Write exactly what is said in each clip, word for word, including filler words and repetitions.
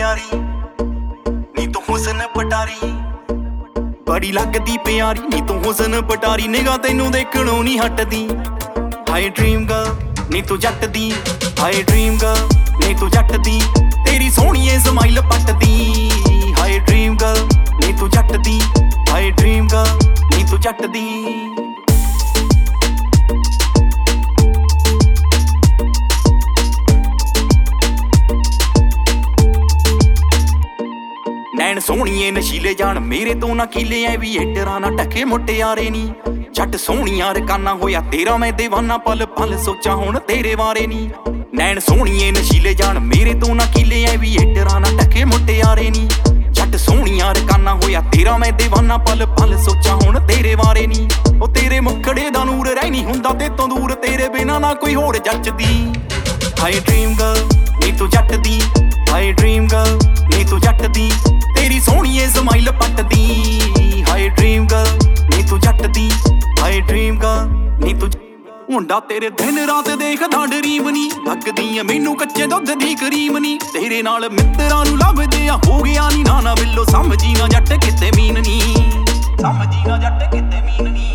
प्यारी नी तू हुस्न पटारी बड़ी लगदी प्यारी नी तू हुस्न पटारी निगाह तैनू देखणों नहीं हटदी हाय ड्रीम गर्ल नी तू जट दी हाय ड्रीम गर्ल नी तू जट दी तेरी सोहणीए स्माइल पटदी हाय ड्रीम गर्ल नी तू जट दी हाय ड्रीम गर्ल नी तू जट दी नैन सोहणीए नशीले जान मेरे तो ना कीले ऐ भी हेटरा ना ढके मुटियारे नी जट सोहणिया रकाना होया तेरा मैं दीवाना पल पल सोचा हुण तेरे बारे नी नैन सोहणीए नशीले जान मेरे तो ना कीले ऐ भी हेटरा ना ढके मुटियारे नी जट सोहणिया रकाना होया तेरा मैं दीवाना पल पल सोचा हुण तेरे बारे नी ओ तेरे मुखड़े दा नूर रह नहीं हुंदा ते तो दूर तेरे बिना ना कोई होर जचदी हाय ड्रीम गर्ल नी तू जट दी हाय ड्रीम गर्ल नी तू जट दी तेरी सोहणीए स्माइल पटदी हाय ड्रीम गर्ल नी तू जट दी हाय ड्रीम गर्ल नी तू मुंडा तेरे दिन रात देखदा ड्रीम नी लगदी ऐ मैनू कच्चे दुध दी करीम नी तेरे नाल मित्तरां नू लभदे आ हो गया नी ना ना बिल्लो समझी ना जट किते मीन नी समझी ना जट किते मीन नी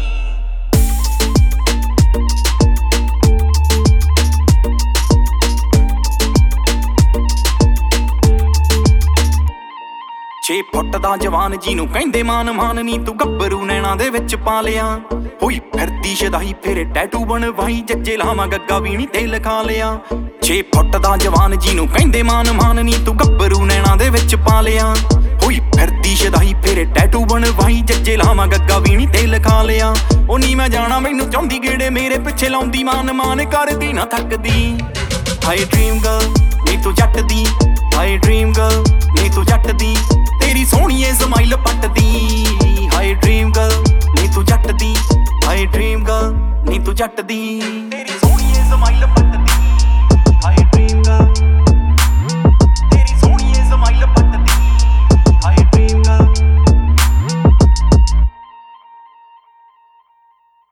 छे फुट दा जवान जीनू कहंदे मान मान नी तू गब्बरू नैना दे विच पा लिया होई फिरदी शदाई फिर टैटू बनवाई जज्जे लावां गग्गा वीणी ते लिखा लिया छे फुट दा जवान जीनू कहंदे मान मान नी तू गब्बरू नैना दे विच पा लिया होई फिरदी शदाई फिर टैटू बनवाई जज्जे लावां गग्गा वीणी ते लिखा लिया ओ नी मैं जाना मैनू चाहुंदी गेड़े मेरे पिछे लाउंदी मान मान करदी ना थकदी हाय ड्रीम गर्ल नी तू जट दी हाय ड्रीम गर्ल नी तू जट दी तेरी सोहणीए स्माइल पटदी हाय ड्रीम गर्ल नी तू जट दी हाय ड्रीम गर्ल नी तू जट दी तेरी सोहणीए स्माइल